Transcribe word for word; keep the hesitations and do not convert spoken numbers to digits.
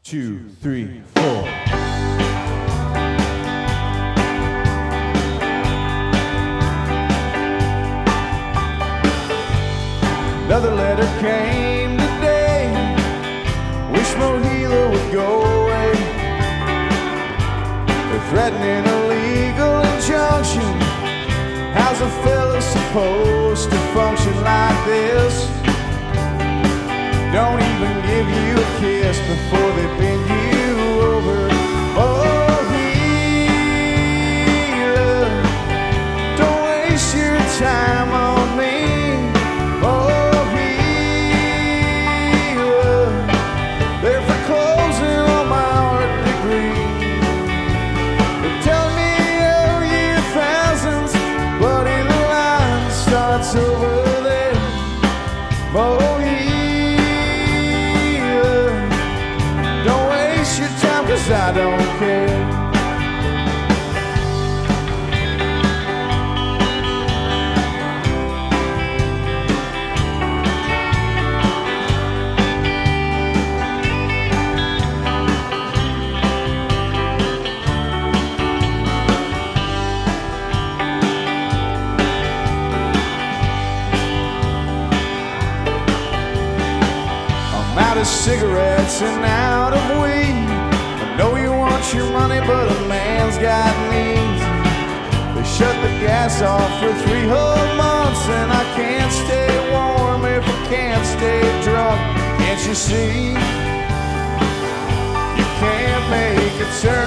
two, three, four. Another letter came today. Wish Mohila would go away. They're threatening a legal injunction. How's a fella supposed to function like this? Don't even give you a kiss before they bend you over. Mohila, don't waste your time on me. Over there, Mohila, don't waste your time, 'cause I don't care. Out of cigarettes and out of weed. I know you want your money, but a man's got needs. They shut the gas off for three whole months, and I can't stay warm if I can't stay drunk. Can't you see? You can't make a turn.